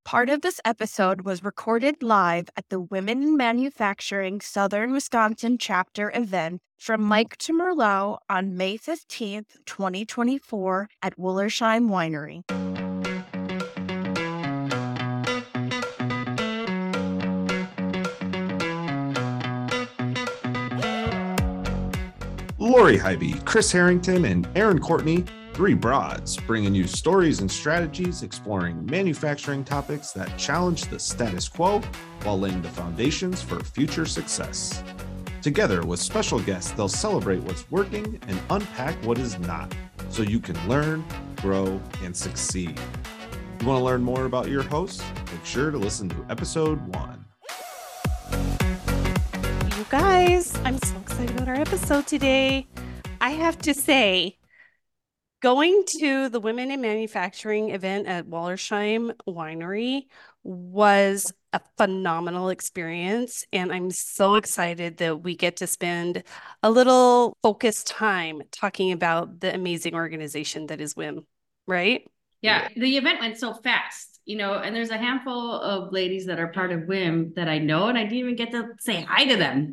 Part of this episode was recorded live at the Women in Manufacturing Southern Wisconsin chapter event from Mike to Merlot on May 15th, 2024 at Wullersheim Winery. Lori Hybe, Chris Harrington, and Aaron Courtney, three broads, bringing you stories and strategies exploring manufacturing topics that challenge the status quo while laying the foundations for future success. Together with special guests, they'll celebrate what's working and unpack what is not, so you can learn, grow, and succeed. You want to learn more about your hosts? Make sure to listen to episode 1. You guys, I'm so excited about our episode today. I have to say, going to the Women in Manufacturing event at Wullersheim Winery was a phenomenal experience, and I'm so excited that we get to spend a little focused time talking about the amazing organization that is WIM, right? Yeah, the event went so fast, and there's a handful of ladies that are part of WIM that I know, and I didn't even get to say hi to them.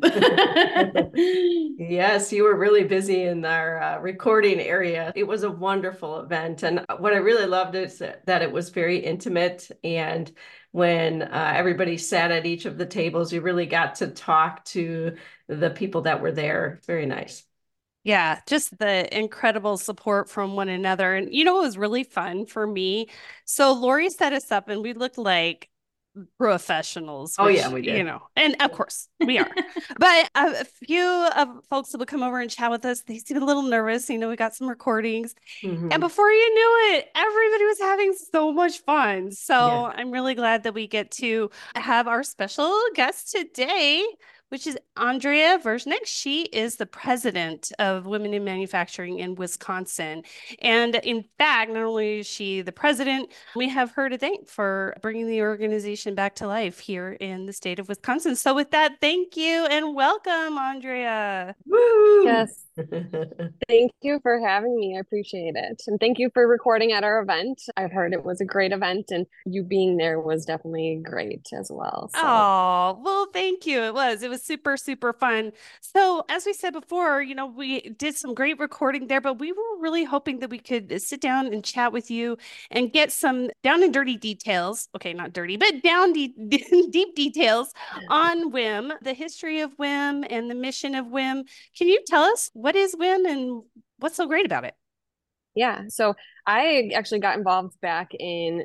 Yes, you were really busy in our recording area. It was a wonderful event. And what I really loved is that it was very intimate. And when everybody sat at each of the tables, you really got to talk to the people that were there. Very nice. Yeah, just the incredible support from one another. And, it was really fun for me. So Lori set us up and we looked like professionals. Oh, yeah, we did. And of course we are. But a few of folks that would come over and chat with us, they seemed a little nervous. We got some recordings. Mhm. And before you knew it, everybody was having so much fun. So Yeah. I'm really glad that we get to have our special guest today, which is Andrea Verznik. She is the president of Women in Manufacturing in Wisconsin. And in fact, not only is she the president, we have her to thank for bringing the organization back to life here in the state of Wisconsin. So with that, thank you and welcome, Andrea. Woo! Yes. Thank you for having me. I appreciate it. And thank you for recording at our event. I've heard it was a great event and you being there was definitely great as well. So. Oh, well, thank you. It was super, super fun. So as we said before, we did some great recording there, but we were really hoping that we could sit down and chat with you and get some down and dirty details. Okay, not dirty, but down deep details on WIM, the history of WIM and the mission of WIM. Can you tell us what is WIM and what's so great about it? Yeah, so I actually got involved back in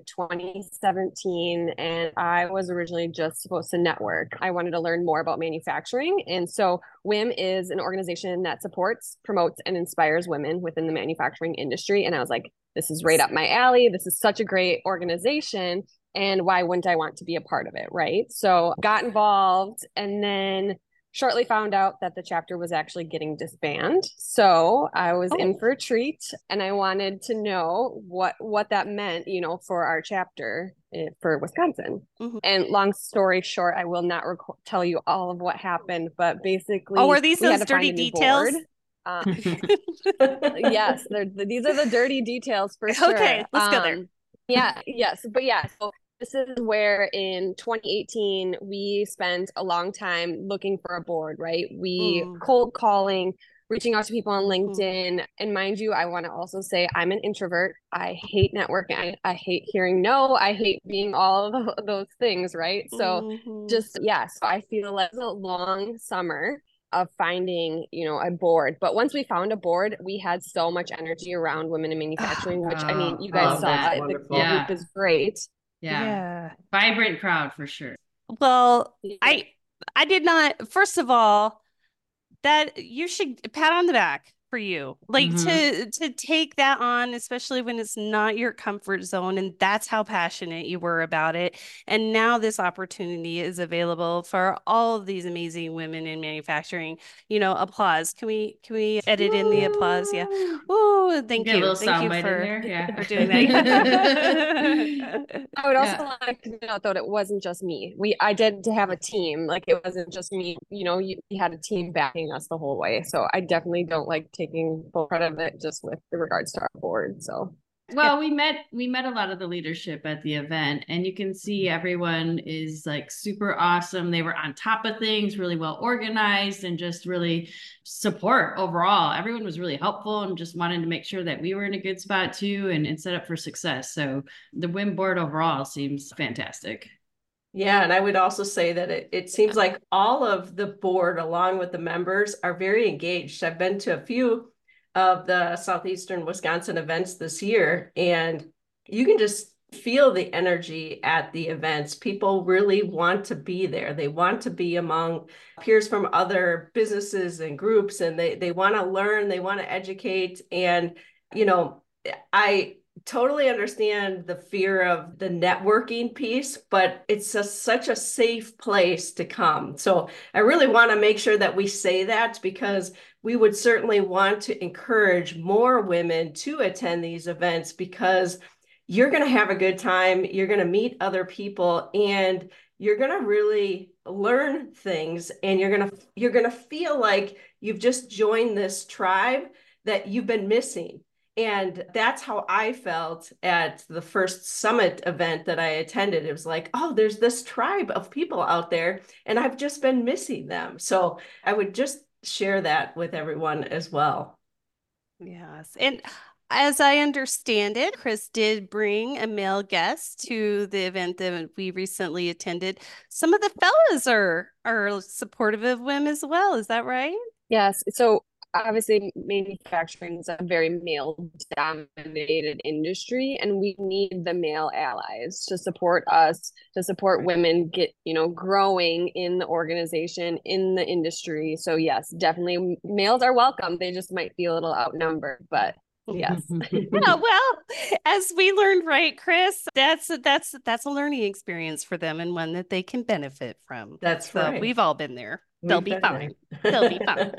2017 and I was originally just supposed to network. I wanted to learn more about manufacturing. And so WIM is an organization that supports, promotes, and inspires women within the manufacturing industry. And I was like, this is right up my alley. This is such a great organization. And why wouldn't I want to be a part of it, right? So got involved and then shortly found out that the chapter was actually getting disbanded. So I was in for a treat and I wanted to know what that meant, for our chapter for Wisconsin. Mm-hmm. And long story short, I will not tell you all of what happened, but basically. Oh, are these those dirty details? Yes, these are the dirty details for sure. Okay, let's go there. So this is where in 2018, we spent a long time looking for a board, right? We cold calling, reaching out to people on LinkedIn. And mind you, I want to also say I'm an introvert. I hate networking. I hate hearing no. I hate being all of those things, right? So so I feel like it's a long summer of finding, a board. But once we found a board, we had so much energy around women in manufacturing, which you guys saw. The group is great. Yeah. Vibrant crowd for sure. Well, I did not, first of all, that you should pat on the back for you, like to take that on, especially when it's not your comfort zone. And that's how passionate you were about it. And now this opportunity is available for all of these amazing women in manufacturing. Applause. Can we edit in the applause? Yeah. Ooh, thank you. Thank you for doing that. I would also like to note though, it wasn't just me. I did have a team. Like it wasn't just me. We had a team backing us the whole way. So I definitely don't like taking full credit of it just with regards to our board. So Well, we met a lot of the leadership at the event, and you can see everyone is like super awesome. They were on top of things, really well organized, and just really support overall. Everyone was really helpful and just wanted to make sure that we were in a good spot too, and set up for success. So the WIM board overall seems fantastic. Yeah, and I would also say that it seems like all of the board, along with the members, are very engaged. I've been to a few of the Southeastern Wisconsin events this year, and you can just feel the energy at the events. People really want to be there. They want to be among peers from other businesses and groups, and they want to learn, they want to educate. And, you know, I totally understand the fear of the networking piece, but it's such a safe place to come. So I really want to make sure that we say that, because we would certainly want to encourage more women to attend these events, because you're going to have a good time. You're going to meet other people, and you're going to really learn things, and you're going to feel like you've just joined this tribe that you've been missing. And that's how I felt at the first summit event that I attended. It was like, oh, there's this tribe of people out there, and I've just been missing them. So I would just share that with everyone as well. Yes. And as I understand it, Chris did bring a male guest to the event that we recently attended. Some of the fellas are supportive of WIM as well. Is that right? Yes. So obviously manufacturing is a very male dominated industry, and we need the male allies to support us, to support women get, growing in the organization, in the industry. So yes, definitely males are welcome. They just might feel a little outnumbered, but yes. Yeah, well, as we learned, right, Chris, that's a learning experience for them, and one that they can benefit from. That's so right. We've all been there. They'll be fine. They'll be fine.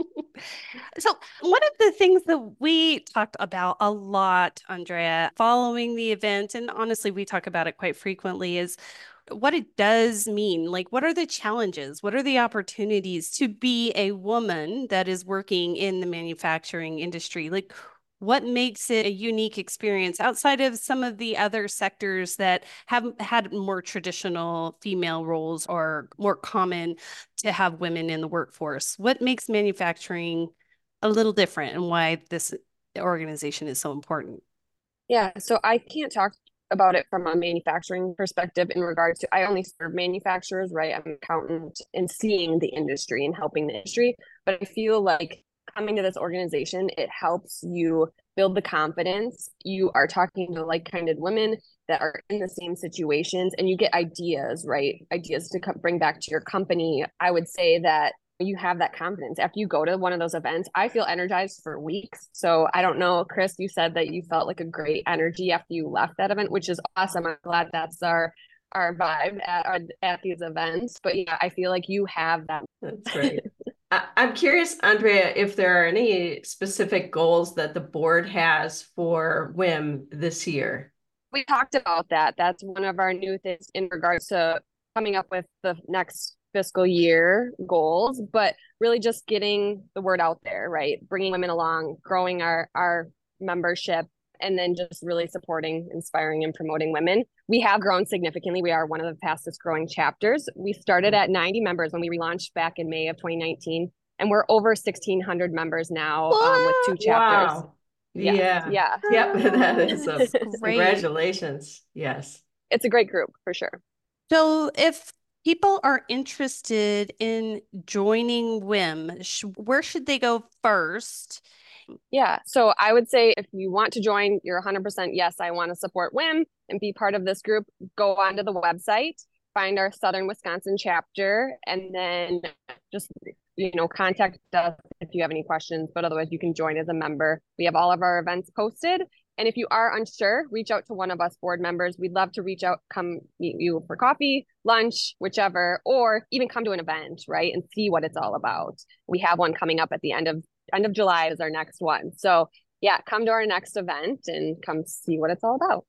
So one of the things that we talked about a lot, Andrea, following the event, and honestly, we talk about it quite frequently, is what it does mean. Like, what are the challenges? What are the opportunities to be a woman that is working in the manufacturing industry? Like, what makes it a unique experience outside of some of the other sectors that have had more traditional female roles or more common to have women in the workforce? What makes manufacturing a little different, and why this organization is so important? Yeah, so I can't talk about it from a manufacturing perspective in regards to, I only serve manufacturers, right? I'm an accountant and seeing the industry and helping the industry. But I feel like coming to this organization, it helps you build the confidence. You are talking to like-minded women that are in the same situations, and you get ideas, right? Ideas to bring back to your company. I would say that you have that confidence. After you go to one of those events, I feel energized for weeks. So I don't know, Chris, you said that you felt like a great energy after you left that event, which is awesome. I'm glad that's our vibe at these events. But yeah, I feel like you have that. That's right. I'm curious, Andrea, if there are any specific goals that the board has for WIM this year. We talked about that. That's one of our new things in regards to coming up with the next fiscal year goals, but really just getting the word out there, right? Bringing women along, growing our membership, and then just really supporting, inspiring, and promoting women. We have grown significantly. We are one of the fastest growing chapters. We started at 90 members when we relaunched back in May of 2019, and we're over 1,600 members now with 2 chapters. Wow. Yeah. Yep. That is great. Congratulations. Yes. It's a great group for sure. So if people are interested in joining WIM, where should they go first? Yeah, so I would say if you want to join, you're 100% yes, I want to support WIM and be part of this group, go onto the website, find our Southern Wisconsin chapter, and then just, contact us if you have any questions, but otherwise you can join as a member. We have all of our events posted. And if you are unsure, reach out to one of us board members. We'd love to reach out, come meet you for coffee, lunch, whichever, or even come to an event, right? And see what it's all about. We have one coming up at the end of July is our next one. So yeah, come to our next event and come see what it's all about.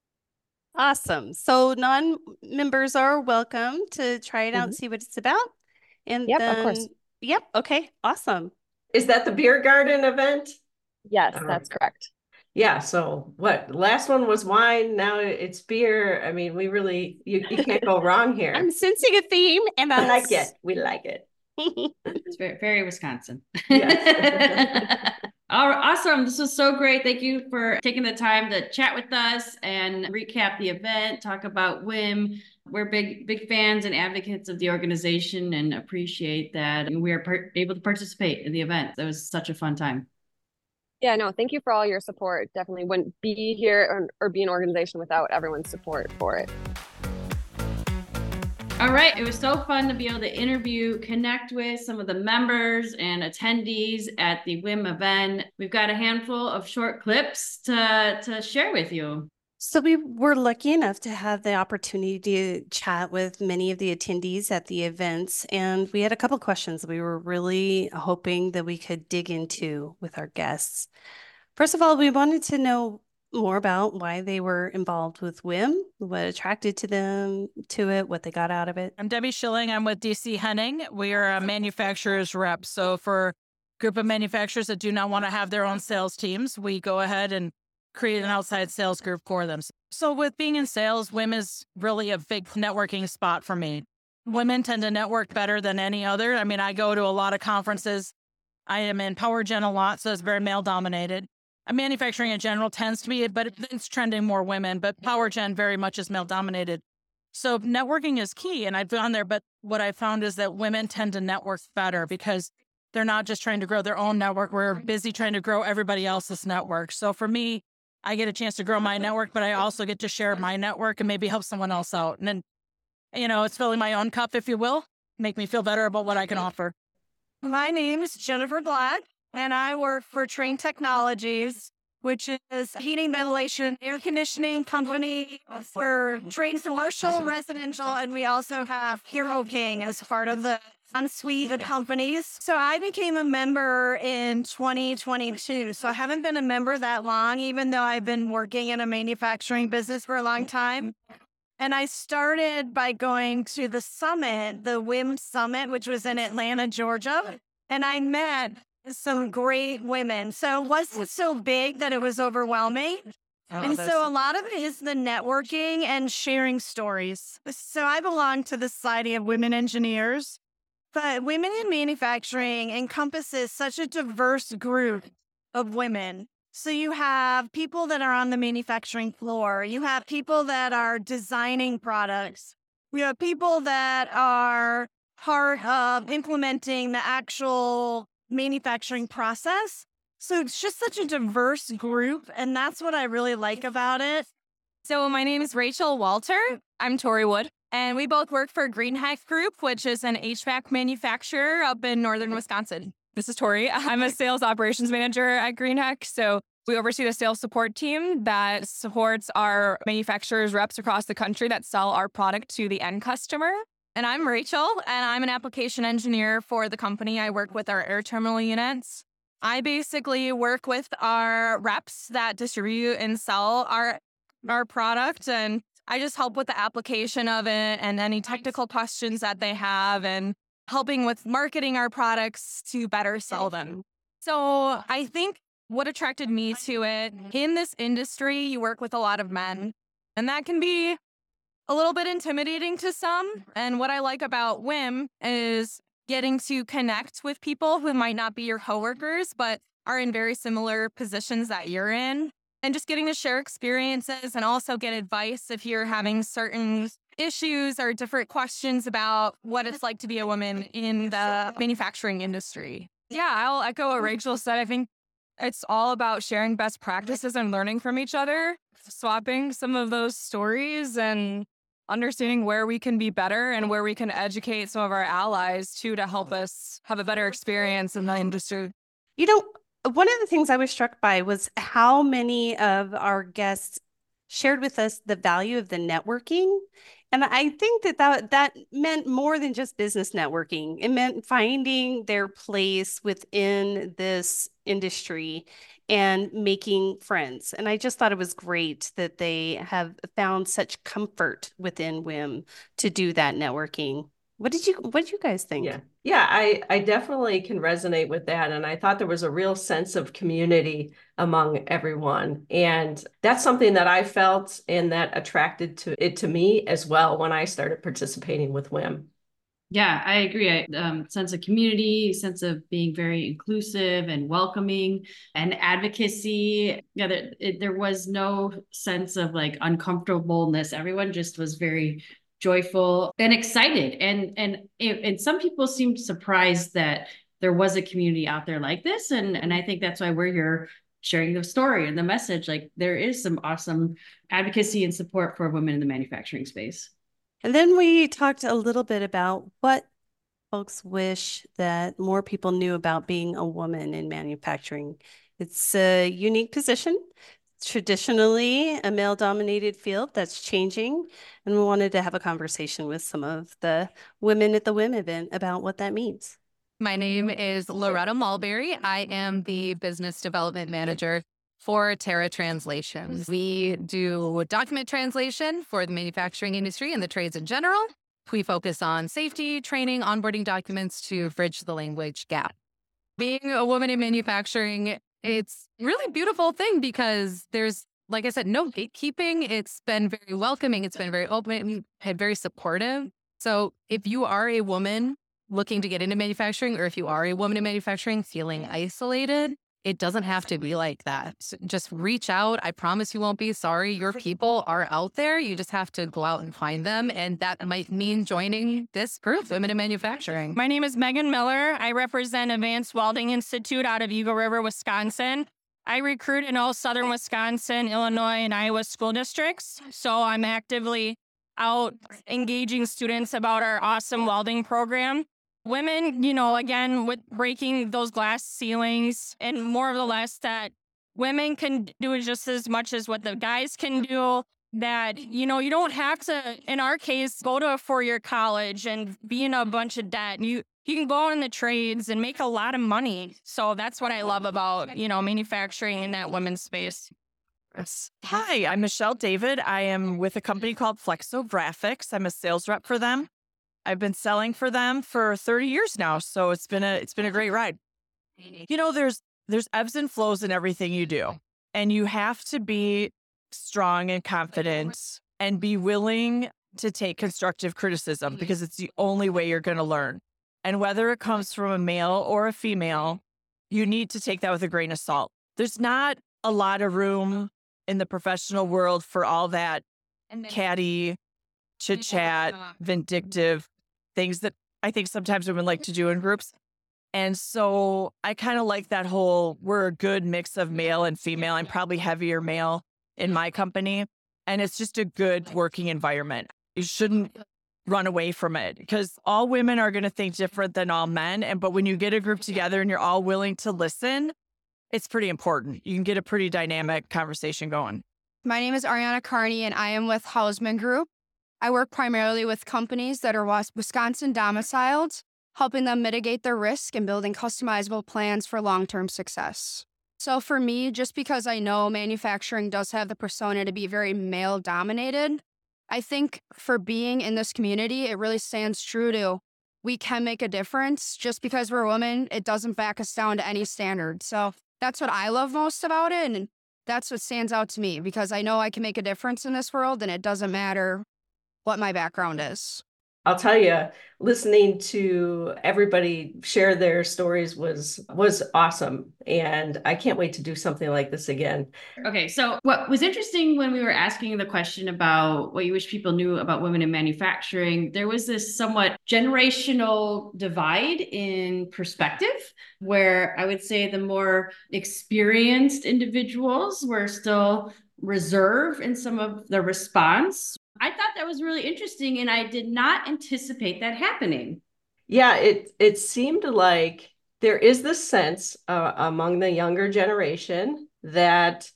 Awesome. So non-members are welcome to try it out and see what it's about. And yep, then, of course. Yep. Okay. Awesome. Is that the beer garden event? Yes, that's correct. Yeah, so what? Last one was wine, now it's beer. I mean, we really you can't go wrong here. I'm sensing a theme, and I like it. We like it. It's very, very Wisconsin. Yes. Awesome. This was so great. Thank you for taking the time to chat with us and recap the event, talk about WIM. We're big fans and advocates of the organization and appreciate that we are able to participate in the event. That was such a fun time. Yeah, no, thank you for all your support. Definitely wouldn't be here or be an organization without everyone's support for it. All right. It was so fun to be able to connect with some of the members and attendees at the WIM event. We've got a handful of short clips to share with you. So we were lucky enough to have the opportunity to chat with many of the attendees at the events, and we had a couple questions that we were really hoping that we could dig into with our guests. First of all, we wanted to know more about why they were involved with WIM, what attracted to them to it, what they got out of it. I'm Debbie Schilling. I'm with DC Henning. We are a manufacturer's rep. So for a group of manufacturers that do not want to have their own sales teams, we go ahead and create an outside sales group for them. So with being in sales, WIM is really a big networking spot for me. Women tend to network better than any other. I mean, I go to a lot of conferences. I am in power gen a lot, so it's very male dominated. Manufacturing in general tends to be, but it's trending more women, but power gen very much is male dominated. So networking is key, and I've gone there, but what I found is that women tend to network better because they're not just trying to grow their own network. We're busy trying to grow everybody else's network. So for me, I get a chance to grow my network, but I also get to share my network and maybe help someone else out. And then, it's filling my own cup, if you will, make me feel better about what I can offer. My name is Jennifer Black, and I work for Trane Technologies, which is a heating, ventilation, air conditioning company for Trane commercial, residential, and we also have Hero King as part of the suite of companies. So I became a member in 2022. So I haven't been a member that long, even though I've been working in a manufacturing business for a long time. And I started by going to the summit, the WIM Summit, which was in Atlanta, Georgia. And I met some great women. So it wasn't so big that it was overwhelming. So a lot of it is the networking and sharing stories. So I belong to the Society of Women Engineers, but women in manufacturing encompasses such a diverse group of women. So you have people that are on the manufacturing floor. You have people that are designing products. We have people that are part of implementing the actual manufacturing process. So it's just such a diverse group, and that's what I really like about it. So my name is Rachel Walter. I'm Tori Wood, and we both work for Greenheck Group, which is an HVAC manufacturer up in northern Wisconsin. This is Tori. I'm a sales operations manager at Greenheck, so we oversee the sales support team that supports our manufacturers reps across the country that sell our product to the end customer. And I'm Rachel, and I'm an application engineer for the company. I work with our air terminal units. I basically work with our reps that distribute and sell our product, and I just help with the application of it and any technical questions that they have and helping with marketing our products to better sell them. So I think what attracted me to it, in this industry, you work with a lot of men, and that can be a little bit intimidating to some. And what I like about WIM is getting to connect with people who might not be your coworkers, but are in very similar positions that you're in, and just getting to share experiences and also get advice if you're having certain issues or different questions about what it's like to be a woman in the manufacturing industry. Yeah, I'll echo what Rachel said. I think it's all about sharing best practices and learning from each other, swapping some of those stories and understanding where we can be better and where we can educate some of our allies too to help us have a better experience in the industry. One of the things I was struck by was how many of our guests shared with us the value of the networking. And I think that meant more than just business networking. It meant finding their place within this industry and making friends. And I just thought it was great that they have found such comfort within WIM to do that networking. What did you guys think? Yeah, I definitely can resonate with that. And I thought there was a real sense of community among everyone. And that's something that I felt and that attracted to me as well when I started participating with WIM. Yeah, I agree. Sense of community, sense of being very inclusive and welcoming, and advocacy. Yeah, there was no sense of like uncomfortableness. Everyone just was very joyful and excited, and some people seemed surprised that there was a community out there like this, and I think that's why we're here sharing the story and the message. Like there is some awesome advocacy and support for women in the manufacturing space. And then we talked a little bit about what folks wish that more people knew about being a woman in manufacturing. It's a unique position, traditionally a male-dominated field that's changing, and we wanted to have a conversation with some of the women at the WIM event about what that means. My name is Loretta Mulberry. I am the business development manager for Terra Translations. We do document translation for the manufacturing industry and the trades in general. We focus on safety, training, onboarding documents to bridge the language gap. Being a woman in manufacturing, it's really beautiful thing because there's, like I said, no gatekeeping. It's been very welcoming. It's been very open and very supportive. So if you are a woman looking to get into manufacturing, or if you are a woman in manufacturing feeling isolated, it doesn't have to be like that. So just reach out. I promise you won't be sorry. Your people are out there. You just have to go out and find them. And that might mean joining this group, Women in Manufacturing. My name is Megan Miller. I represent Advanced Welding Institute out of Eagle River, Wisconsin. I recruit in all southern Wisconsin, Illinois, and Iowa school districts. So I'm actively out engaging students about our awesome welding program. Women, again, with breaking those glass ceilings, and more or less that women can do just as much as what the guys can do. That, you don't have to, in our case, go to a 4-year college and be in a bunch of debt. You can go in the trades and make a lot of money. So that's what I love about, manufacturing in that women's space. Hi, I'm Michelle David. I am with a company called Flexo Graphics. I'm a sales rep for them. I've been selling for them for 30 years now, so it's been a great ride. There's ebbs and flows in everything you do, and you have to be strong and confident and be willing to take constructive criticism because it's the only way you're going to learn. And whether it comes from a male or a female, you need to take that with a grain of salt. There's not a lot of room in the professional world for all that catty, chit-chat, vindictive things that I think sometimes women like to do in groups. And so I kind of like that whole, we're a good mix of male and female. I'm probably heavier male in my company. And it's just a good working environment. You shouldn't run away from it because all women are going to think different than all men. But when you get a group together and you're all willing to listen, it's pretty important. You can get a pretty dynamic conversation going. My name is Ariana Carney, and I am with Hausman Group. I work primarily with companies that are Wisconsin domiciled, helping them mitigate their risk and building customizable plans for long-term success. So for me, just because I know manufacturing does have the persona to be very male-dominated, I think for being in this community, it really stands true to we can make a difference. Just because we're women, it doesn't back us down to any standard. So that's what I love most about it, and that's what stands out to me because I know I can make a difference in this world, and it doesn't matter what my background is. I'll tell you, listening to everybody share their stories was awesome. And I can't wait to do something like this again. Okay, so what was interesting when we were asking the question about what you wish people knew about women in manufacturing, there was this somewhat generational divide in perspective, where I would say the more experienced individuals were still reserved in some of the response. I thought that was really interesting, and I did not anticipate that happening. Yeah, it seemed like there is this sense among the younger generation that,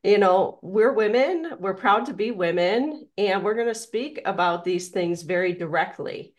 we're women, we're proud to be women, and we're going to speak about these things very directly.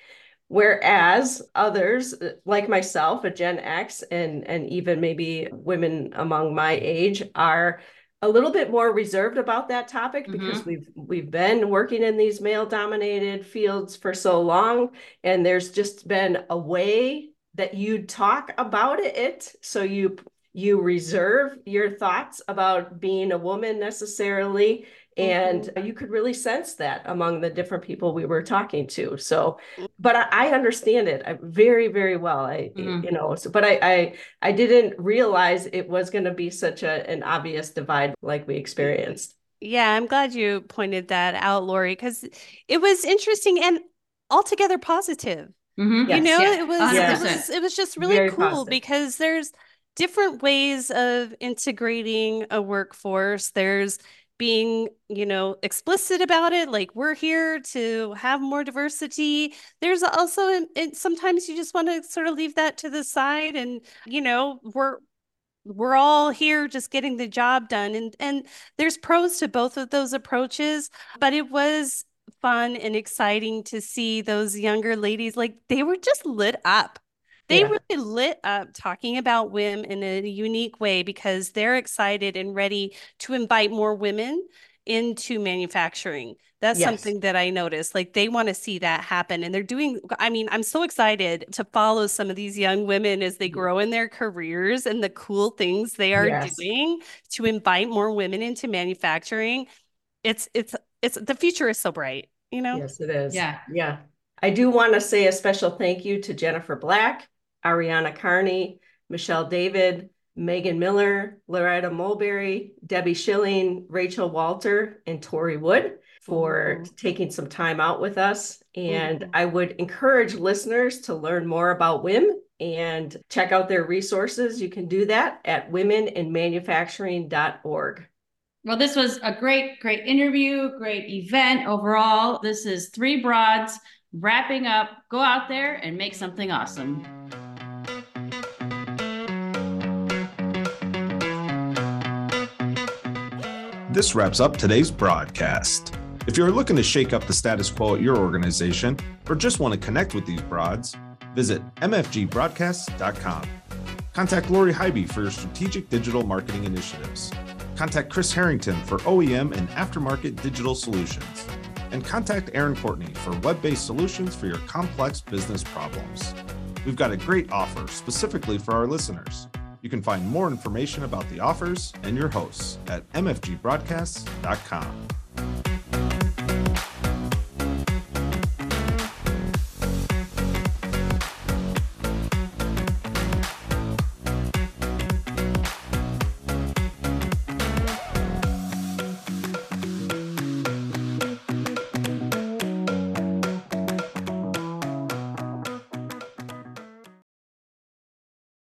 Whereas others, like myself, a Gen X, and even maybe women among my age, are a little bit more reserved about that topic because we've been working in these male-dominated fields for so long, and there's just been a way that you talk about it. So you reserve your thoughts about being a woman necessarily, and you could really sense that among the different people we were talking to. So, but I understand it very, very well. But I didn't realize it was going to be such an obvious divide like we experienced. Yeah, I'm glad you pointed that out, Lori, because it was interesting and altogether positive. Yes, it was just really Very cool positive. because there's different ways of integrating a workforce. There's being, explicit about it, like we're here to have more diversity. There's also, sometimes you just want to sort of leave that to the side, and we're all here just getting the job done, and there's pros to both of those approaches. But it was fun and exciting to see those younger ladies, like they were just lit up. They really lit up talking about WIM in a unique way because they're excited and ready to invite more women into manufacturing. That's something that I noticed. Like they want to see that happen. And I'm so excited to follow some of these young women as they grow in their careers and the cool things they are doing to invite more women into manufacturing. It's the future is so bright, Yes, it is. Yeah. I do want to say a special thank you to Jennifer Black, Ariana Carney, Michelle David, Megan Miller, Loretta Mulberry, Debbie Schilling, Rachel Walter, and Tori Wood for taking some time out with us. And I would encourage listeners to learn more about WIM and check out their resources. You can do that at womeninmanufacturing.org. Well, this was a great interview, great event overall. This is Three Broads wrapping up. Go out there and make something awesome. This wraps up today's broadcast. If you're looking to shake up the status quo at your organization or just want to connect with these broads, visit mfgbroadcasts.com. Contact Lori Hybe for your strategic digital marketing initiatives. Contact Chris Harrington for OEM and aftermarket digital solutions. And contact Aaron Courtney for web-based solutions for your complex business problems. We've got a great offer specifically for our listeners. You can find more information about the offers and your hosts at mfgbroadcasts.com.